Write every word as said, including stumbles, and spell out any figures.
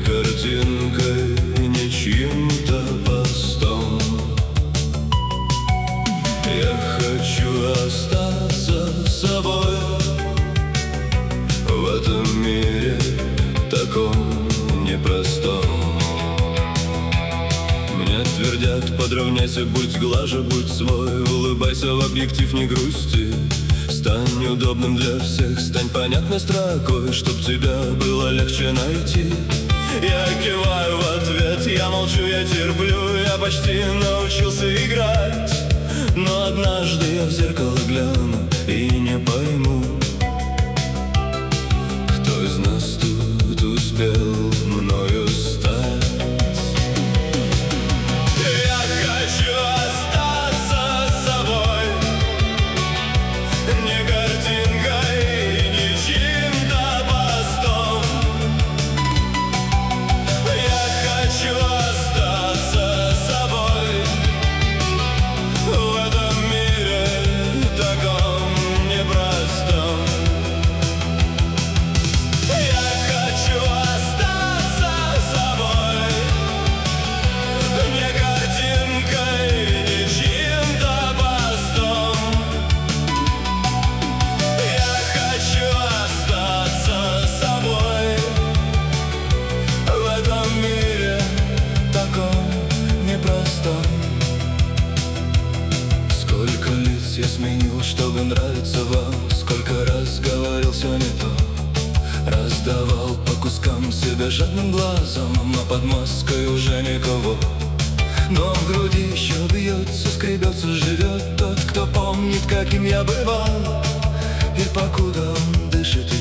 картинкой, не чьим-то постом. Я хочу остаться собой в этом мире таком непростом. Мне твердят: подровняйся, будь глаже, будь свой, улыбайся в объектив, не грусти. Стань удобным для всех, стань понятной строкой, чтоб тебя было легче найти. Я киваю в ответ, я молчу, я терплю, я почти научился играть. Но однажды я в зеркало гляну и не пойму, кто из нас тут успел мною стать. Я хочу остаться собой, не картинкой, не чьим-то постом. Я хочу остаться собой в этом мире таком непростом. Я хочу остаться собой, не картинкой, не чьим-то постом. Я хочу остаться собой в этом мире таком непростом. Сколько лиц я сменил, чтобы нравиться вам, сколько раз говорил все не то, раздавал по кускам себя жадным глазом, но под маской уже никого. Но в груди еще бьется, скребется, живет тот, кто помнит, каким я бывал. И покуда он дышит,